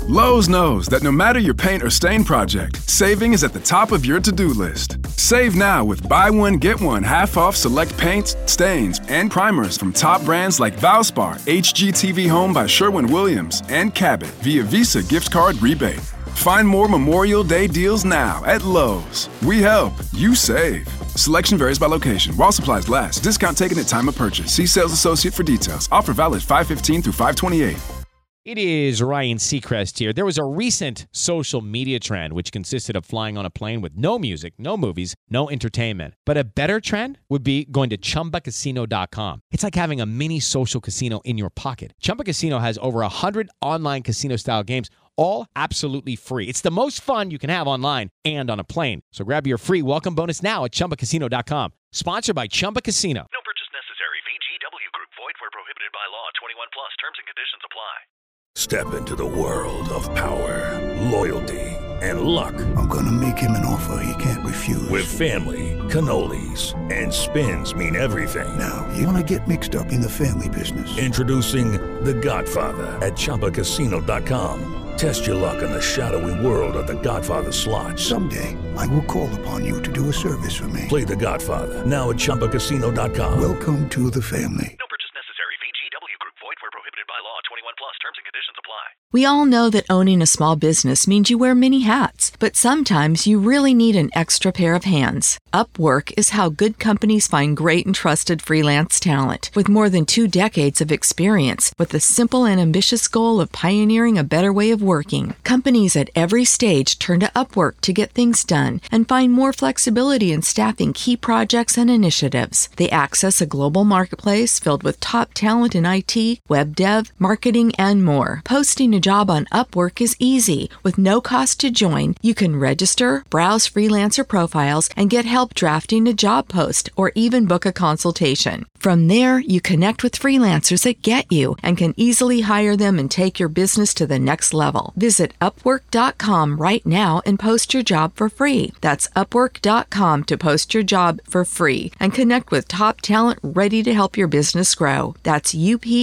Lowe's knows that no matter your paint or stain project, saving is at the top of your to-do list. Save now with buy one, get one half off select paints, stains, and primers from top brands like Valspar, HGTV Home by Sherwin-Williams, and Cabot via Visa gift card rebate. Find more Memorial Day deals now at Lowe's. We help, you save. Selection varies by location. While supplies last. Discount taken at time of purchase. See sales associate for details. Offer valid 5/15 through 5/28. It is Ryan Seacrest here. There was a recent social media trend which consisted of flying on a plane with no music, no movies, no entertainment. But a better trend would be going to ChumbaCasino.com. It's like having a mini social casino in your pocket. Chumba Casino has over 100 online casino-style games, all absolutely free. It's the most fun you can have online and on a plane. So grab your free welcome bonus now at ChumbaCasino.com. Sponsored by Chumba Casino. No purchase necessary. VGW Group. Void where prohibited by law. 21 plus. Terms and conditions apply. Step into the world of power, loyalty, and luck. I'm going to make him an offer he can't refuse. With family, cannolis, and spins mean everything. Now, you want to get mixed up in the family business. Introducing The Godfather at ChumbaCasino.com. Test your luck in the shadowy world of The Godfather slot. Someday, I will call upon you to do a service for me. Play The Godfather now at ChumbaCasino.com. Welcome to the family. No purchase necessary. VGW Group. Void where prohibited by law. 21 plus. Terms and conditions apply. We all know that owning a small business means you wear many hats, but sometimes you really need an extra pair of hands. Upwork is how good companies find great and trusted freelance talent. With more than 2 decades of experience, with the simple and ambitious goal of pioneering a better way of working, companies at every stage turn to Upwork to get things done and find more flexibility in staffing key projects and initiatives. They access a global marketplace filled with top talent in IT, web dev, marketing, and more. Posting a job on Upwork is easy. With no cost to join, you can register, browse freelancer profiles, and get help drafting a job post or even book a consultation. From there, you connect with freelancers that get you and can easily hire them and take your business to the next level. Visit Upwork.com right now and post your job for free. That's Upwork.com to post your job for free and connect with top talent ready to help your business grow. That's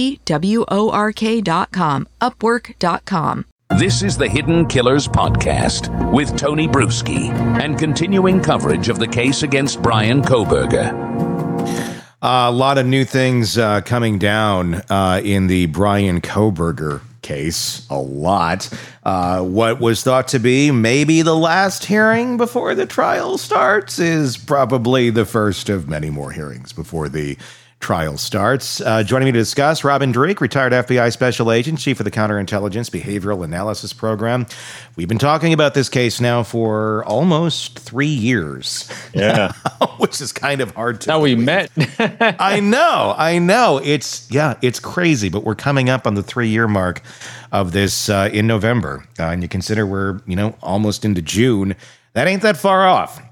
UPWORK.com. Upwork.com. This is the Hidden Killers Podcast with Tony Bruschi and continuing coverage of the case against Bryan Kohberger. A lot of new things coming down in the Bryan Kohberger case. A lot. What was thought to be maybe the last hearing before the trial starts is probably the first of many more hearings before the trial starts. Joining me to discuss, Robin Dreeke, retired FBI special agent, chief of the Counterintelligence Behavioral Analysis Program. We've been talking about this case now for almost 3 years. Yeah. Which is kind of hard to How we met. I know. It's crazy, but we're coming up on the 3-year mark of this in November. And you consider we're, almost into June. That ain't that far off.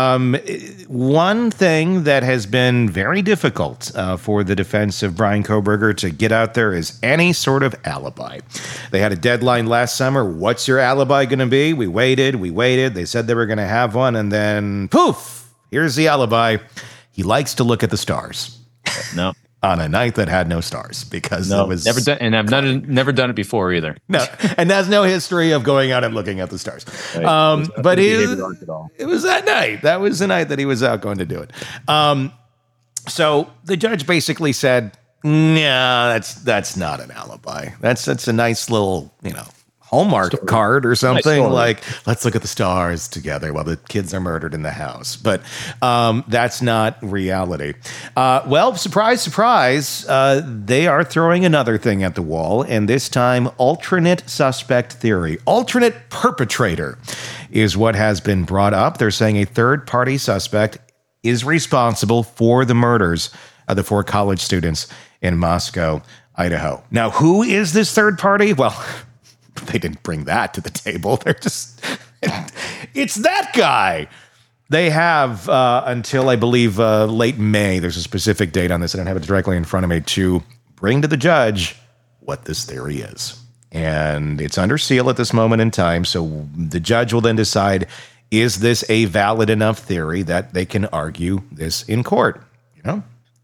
One thing that has been very difficult for the defense of Bryan Kohberger to get out there is any sort of alibi. They had a deadline last summer. What's your alibi going to be? We waited. They said they were going to have one, and then poof, here's the alibi. He likes to look at the stars. No. On a night that had no stars, because it was never done, and I've never done it before either. No, and there's no history of going out and looking at the stars. Right. But it was that night. That was the night that he was out going to do it. So the judge basically said, "No, that's not an alibi. That's a nice little Hallmark card or something, like, let's look at the stars together while the kids are murdered in the house." But that's not reality. Well, surprise, surprise, they are throwing another thing at the wall, and this time alternate suspect theory. Alternate perpetrator is what has been brought up. They're saying a third-party suspect is responsible for the murders of the 4 college students in Moscow, Idaho. Now, who is this third party? Well, they didn't bring that to the table. They're just, it's that guy. They have until, I believe, late May. There's a specific date on this. I don't have it directly in front of me to bring to the judge what this theory is. And it's under seal at this moment in time. So the judge will then decide, is this a valid enough theory that they can argue this in court?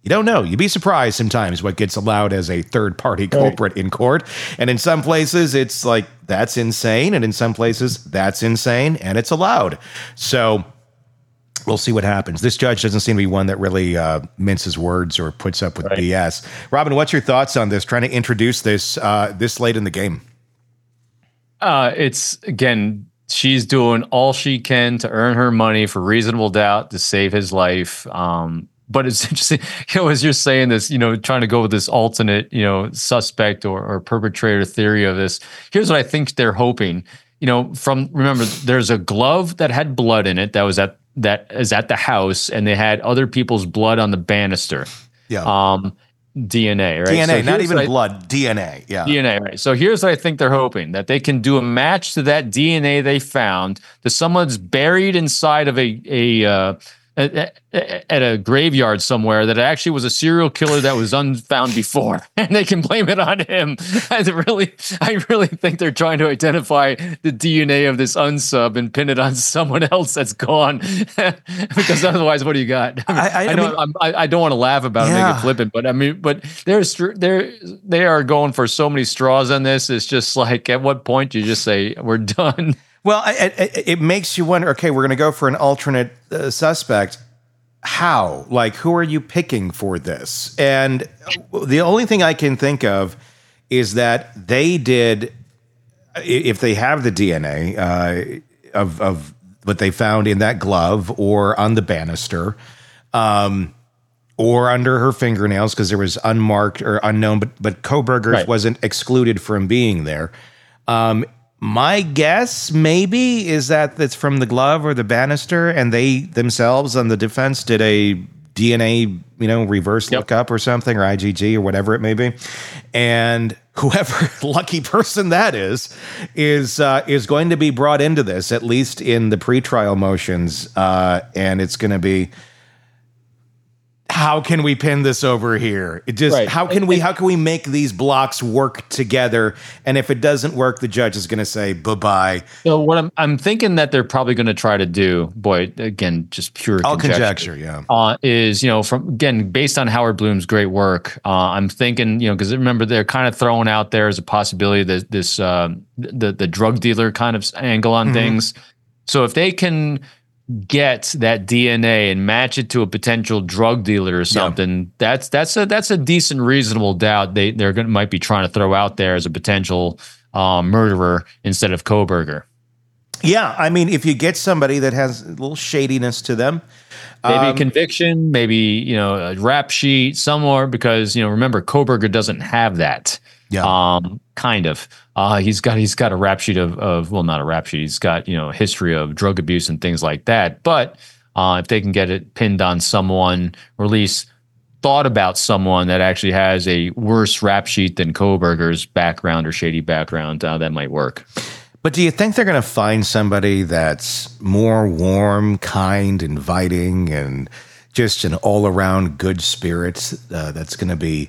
You don't know. You'd be surprised sometimes what gets allowed as a third-party culprit in court. And in some places, it's like, that's insane. And in some places, that's insane, and it's allowed. So we'll see what happens. This judge doesn't seem to be one that really minces words or puts up with BS. Robin, what's your thoughts on this, trying to introduce this this late in the game? It's, again, she's doing all she can to earn her money for reasonable doubt to save his life. But it's interesting, as you're saying this, trying to go with this alternate, suspect or perpetrator theory of this. Here's what I think they're hoping. Remember, there's a glove that had blood in it that is at the house, and they had other people's blood on the banister. Yeah. DNA, right? DNA, so not even blood, DNA. Yeah. DNA, right. So here's what I think they're hoping, that they can do a match to that DNA they found to someone's buried inside of at a graveyard somewhere, that it actually was a serial killer that was unfound before, and they can blame it on him. I really think they're trying to identify the DNA of this unsub and pin it on someone else that's gone. Because otherwise, what do you got? I don't want to laugh about it, make it flippant, but they are going for so many straws on this. It's just like, at what point do you just say we're done? Well, it makes you wonder, okay, we're going to go for an alternate suspect. How? Like, who are you picking for this? And the only thing I can think of is that they did, if they have the DNA of what they found in that glove or on the banister, or under her fingernails, because there was unmarked or unknown, but Kohberger's wasn't excluded from being there. My guess maybe is that it's from the glove or the banister, and they themselves on the defense did a DNA, reverse lookup or something, or IgG or whatever it may be. And whoever lucky person that is going to be brought into this, at least in the pretrial motions. And it's going to be, how can we pin this over here? How can we make these blocks work together? And if it doesn't work, the judge is going to say bye-bye. So what I'm thinking that they're probably going to try to do, again, just pure conjecture, is, based on Howard Bloom's great work, I'm thinking, because remember, they're kind of throwing out there as a possibility that this the drug dealer kind of angle on things. So if they can get that DNA and match it to a potential drug dealer or something, that's a decent, reasonable doubt might be trying to throw out there as a potential murderer instead of Kohberger. Yeah, I mean, if you get somebody that has a little shadiness to them, maybe a conviction, maybe a rap sheet somewhere, because remember, Kohberger doesn't have that. Yeah. Kind of. He's got a rap sheet of not a rap sheet. He's got, a history of drug abuse and things like that. But if they can get it pinned on someone, or at least thought about someone that actually has a worse rap sheet than Kohberger's background or shady background, that might work. But do you think they're going to find somebody that's more warm, kind, inviting, and just an all-around good spirit that's going to be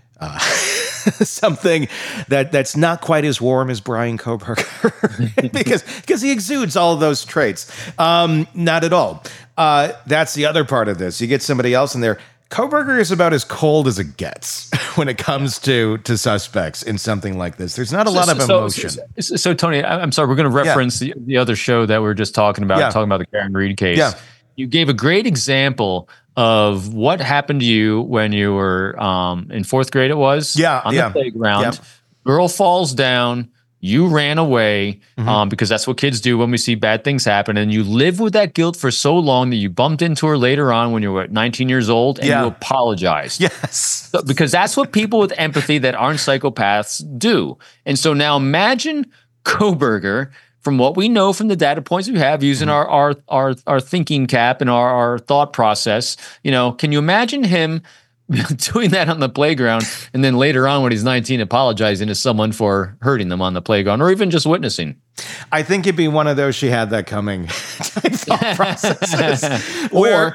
something that's not quite as warm as Bryan Kohberger because he exudes all of those traits. Not at all. That's the other part of this. You get somebody else in there. Kohberger is about as cold as it gets when it comes to suspects in something like this. There's not a lot of emotion. So Tony, I'm sorry, we're going to reference the other show that we were just talking about, talking about the Karen Reed case. Yeah. You gave a great example of what happened to you when you were in fourth grade, it was? On the playground. Yeah. Girl falls down. You ran away because that's what kids do when we see bad things happen. And you live with that guilt for so long that you bumped into her later on when you were 19 years old and you apologized. Yes. So, because that's what people with empathy that aren't psychopaths do. And so now imagine Kohberger, from what we know from the data points we have using our thinking cap and our thought process, can you imagine him doing that on the playground and then later on when he's 19 apologizing to someone for hurting them on the playground or even just witnessing? I think it'd be one of those she had that coming type thought processes.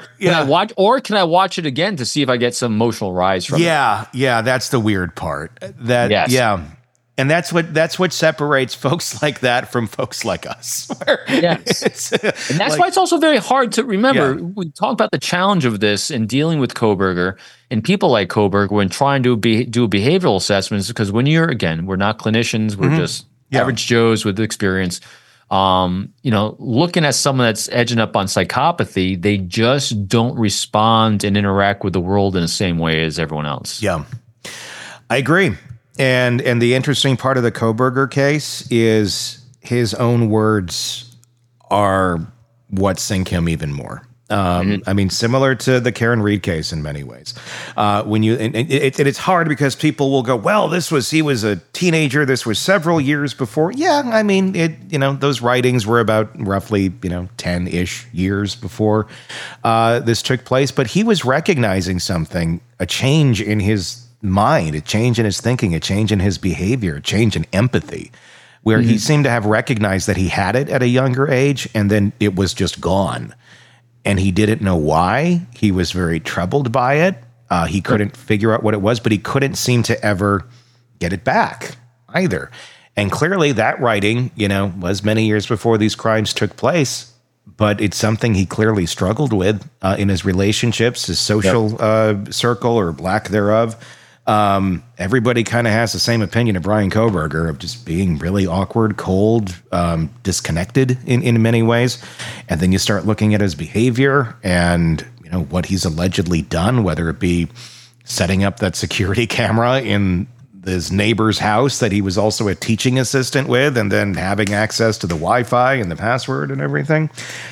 Can I watch it again to see if I get some emotional rise from it? Yeah, that's the weird part. And that's what separates folks like that from folks like us. Yes. And that's why it's also very hard to remember. Yeah. We talk about the challenge of this in dealing with Kohberger and people like Kohberger when trying to do behavioral assessments, because when we're not clinicians, we're just average Joes with experience. Looking at someone that's edging up on psychopathy, they just don't respond and interact with the world in the same way as everyone else. Yeah, I agree. And the interesting part of the Kohberger case is his own words are what sink him even more. I mean, similar to the Karen Reed case in many ways. It's hard because people will go, well, he was a teenager. This was several years before. Yeah, I mean, those writings were about roughly, 10-ish years before this took place. But he was recognizing something, a change in his mind, a change in his thinking, a change in his behavior, a change in empathy, where he seemed to have recognized that he had it at a younger age, and then it was just gone. And he didn't know why. He was very troubled by it. He couldn't figure out what it was, but he couldn't seem to ever get it back either. And clearly that writing, was many years before these crimes took place, but it's something he clearly struggled with in his relationships, his social circle or lack thereof. Everybody kind of has the same opinion of Bryan Kohberger of just being really awkward, cold, disconnected in many ways. And then you start looking at his behavior and, what he's allegedly done, whether it be setting up that security camera in his neighbor's house that he was also a teaching assistant with, and then having access to the Wi-Fi and the password and everything.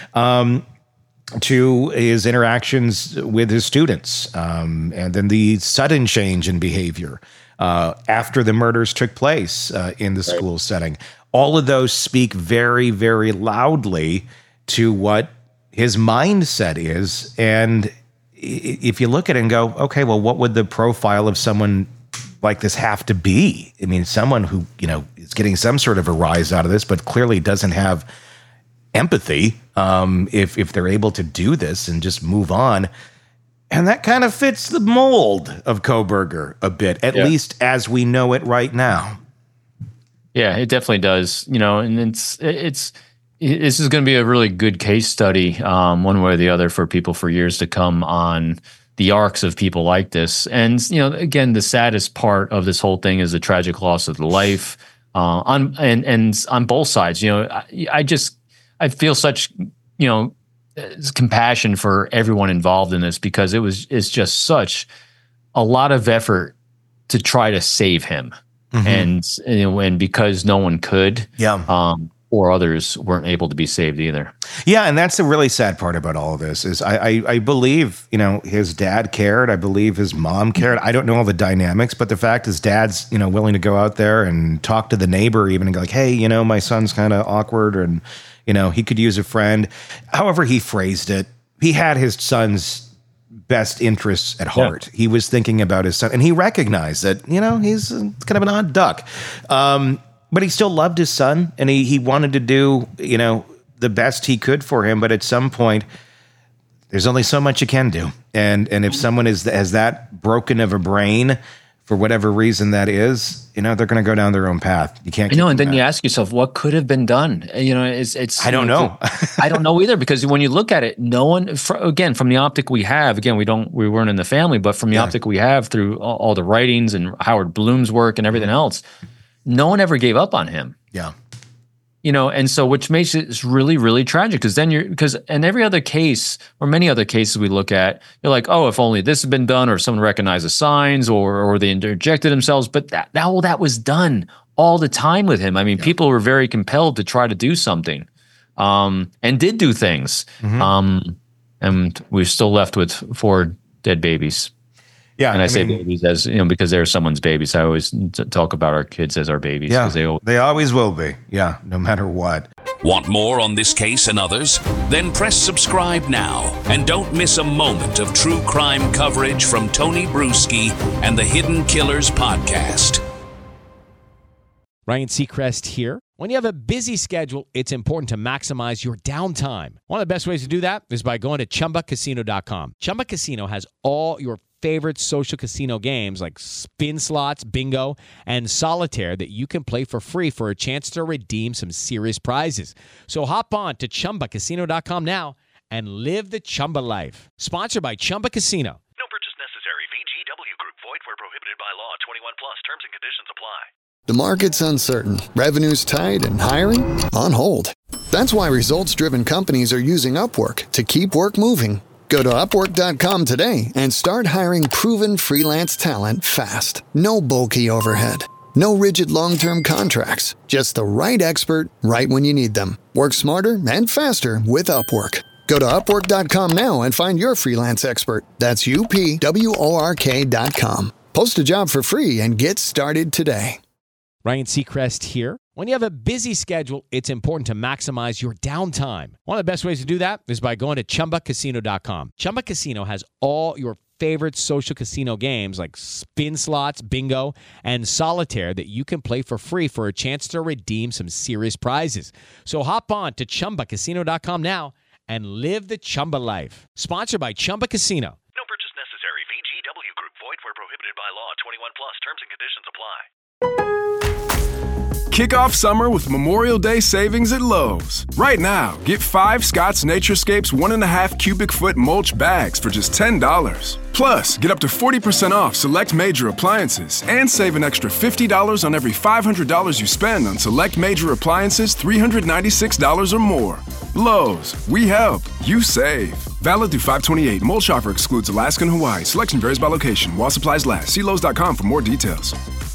To his interactions with his students, and then the sudden change in behavior after the murders took place in the school setting. All of those speak very, very loudly to what his mindset is. And if you look at it and go, okay, well, what would the profile of someone like this have to be? I mean, someone who, is getting some sort of a rise out of this, but clearly doesn't have empathy, if they're able to do this and just move on. And that kind of fits the mold of Kohberger a bit, at least as we know it right now. Yeah, it definitely does. And this is going to be a really good case study, one way or the other, for people for years to come on the arcs of people like this. And, again, the saddest part of this whole thing is the tragic loss of the life on both sides. I feel such, compassion for everyone involved in this, because it's just such a lot of effort to try to save him. And because no one could, or others weren't able to be saved either. Yeah, and that's the really sad part about all of this is I believe, his dad cared. I believe his mom cared. I don't know all the dynamics, but the fact is dad's, willing to go out there and talk to the neighbor even and go like, hey, my son's kind of awkward and, he could use a friend. However he phrased it, he had his son's best interests at heart. He was thinking about his son, and he recognized that, he's kind of an odd duck. But he still loved his son, and he wanted to do, the best he could for him. But at some point, there's only so much you can do. And if someone has that broken of a brain, for whatever reason that is, they're going to go down their own path. You can't. And then you ask yourself, what could have been done? It's. I don't know. I don't know either, because when you look at it, no one. Again, from the optic we have, we weren't in the family, but from the optic we have through all the writings and Howard Bloom's work and everything else, no one ever gave up on him. Yeah. And so which makes it really, really tragic, because in every other case or many other cases we look at, you're like, oh, if only this had been done, or someone recognized the signs, or they interjected themselves. But that was done all the time with him. I mean, people were very compelled to try to do something, and did do things. And we're still left with 4 dead babies. Yeah, and I say babies as because they're someone's babies. I always talk about our kids as our babies. Yeah, they always will be. Yeah, no matter what. Want more on this case and others? Then press subscribe now and don't miss a moment of true crime coverage from Tony Bruschi and the Hidden Killers podcast. Ryan Seacrest here. When you have a busy schedule, it's important to maximize your downtime. One of the best ways to do that is by going to ChumbaCasino.com. Chumba Casino has all your favorite social casino games like spin slots, bingo, and solitaire that you can play for free for a chance to redeem some serious prizes. So hop on to ChumbaCasino.com now and live the Chumba life. Sponsored by Chumba Casino. No purchase necessary. VGW Group. Void where prohibited by law. 21 plus. Terms and conditions apply. The market's uncertain, revenue's tight, and hiring on hold. That's why results-driven companies are using Upwork to keep work moving. Go to Upwork.com today and start hiring proven freelance talent fast. No bulky overhead. No rigid long-term contracts. Just the right expert right when you need them. Work smarter and faster with Upwork. Go to Upwork.com now and find your freelance expert. That's UPWORK.com. Post a job for free and get started today. Ryan Seacrest here. When you have a busy schedule, it's important to maximize your downtime. One of the best ways to do that is by going to ChumbaCasino.com. Chumba Casino has all your favorite social casino games like spin slots, bingo, and solitaire that you can play for free for a chance to redeem some serious prizes. So hop on to ChumbaCasino.com now and live the Chumba life. Sponsored by Chumba Casino. No purchase necessary. VGW Group. Void where prohibited by law. 21 plus. Terms and conditions apply. Kick off summer with Memorial Day savings at Lowe's. Right now, get 5 Scott's Naturescapes 1.5 cubic foot mulch bags for just $10. Plus, get up to 40% off select major appliances and save an extra $50 on every $500 you spend on select major appliances $396 or more. Lowe's, we help, you save. Valid through 5/28. Mulch offer excludes Alaska and Hawaii. Selection varies by location. While supplies last. See Lowe's.com for more details.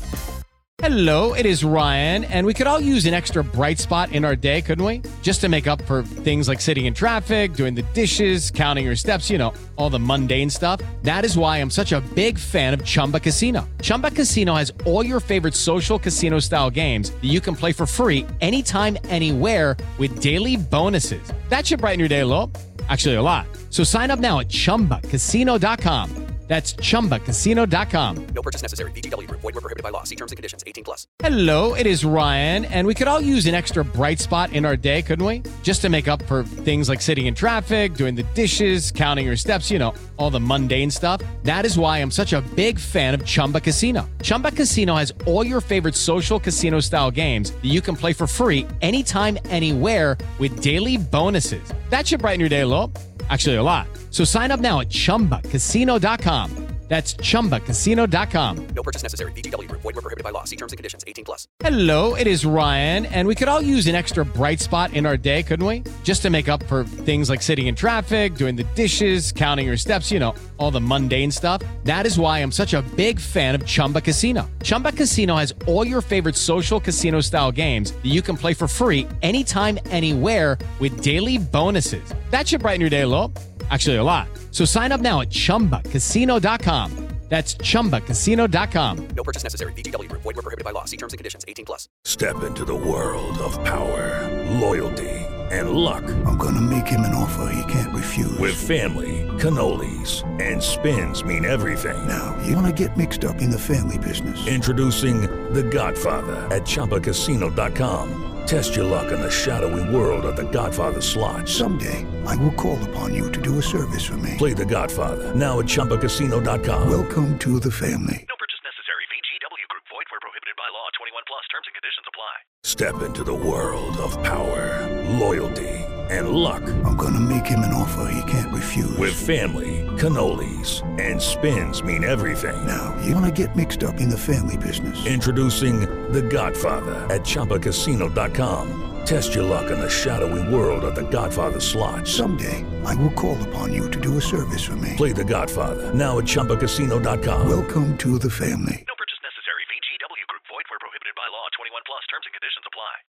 Hello, it is Ryan, and we could all use an extra bright spot in our day, couldn't we? Just to make up for things like sitting in traffic, doing the dishes, counting your steps, you know, all the mundane stuff. That is why I'm such a big fan of Chumba Casino. Chumba Casino has all your favorite social casino-style games that you can play for free anytime, anywhere with daily bonuses. That should brighten your day a little. Actually, a lot. So sign up now at ChumbaCasino.com. That's ChumbaCasino.com. No purchase necessary. VGW Group. Void where prohibited by law. See terms and conditions. 18 plus. Hello, it is Ryan, and we could all use an extra bright spot in our day, couldn't we? Just to make up for things like sitting in traffic, doing the dishes, counting your steps, you know, all the mundane stuff. That is why I'm such a big fan of Chumba Casino. Chumba Casino has all your favorite social casino-style games that you can play for free anytime, anywhere with daily bonuses. That should brighten your day a little. Actually, a lot. So sign up now at ChumbaCasino.com. That's ChumbaCasino.com. No purchase necessary. VGW Group. Void where prohibited by law. See terms and conditions. 18 plus. Hello, it is Ryan, and we could all use an extra bright spot in our day, couldn't we? Just to make up for things like sitting in traffic, doing the dishes, counting your steps, you know, all the mundane stuff. That is why I'm such a big fan of Chumba Casino. Chumba Casino has all your favorite social casino-style games that you can play for free anytime, anywhere with daily bonuses. That should brighten your day a little. Actually, a lot. So sign up now at ChumbaCasino.com. That's ChumbaCasino.com. No purchase necessary. VGW Group. Void where prohibited by law. See terms and conditions. 18 plus. Step into the world of power, loyalty, and luck. I'm gonna make him an offer he can't refuse. With family, cannolis, and spins mean everything. Now, you wanna get mixed up in the family business. Introducing The Godfather at ChumbaCasino.com. Test your luck in the shadowy world of The Godfather slot. Someday, I will call upon you to do a service for me. Play The Godfather now at ChumbaCasino.com. Welcome to the family. No purchase necessary. VGW Group. Void where prohibited by law. 21 plus. Terms and conditions apply. Step into the world of power, loyalty, and luck. I'm gonna make him an offer he can't refuse. With family, cannolis, and spins mean everything. Now, you wanna get mixed up in the family business. Introducing The Godfather at ChumbaCasino.com. Test your luck in the shadowy world of The Godfather slot. Someday, I will call upon you to do a service for me. Play The Godfather now at ChumbaCasino.com. Welcome to the family. No purchase necessary. VGW Group. Void where prohibited by law. 21 plus. Terms and conditions apply.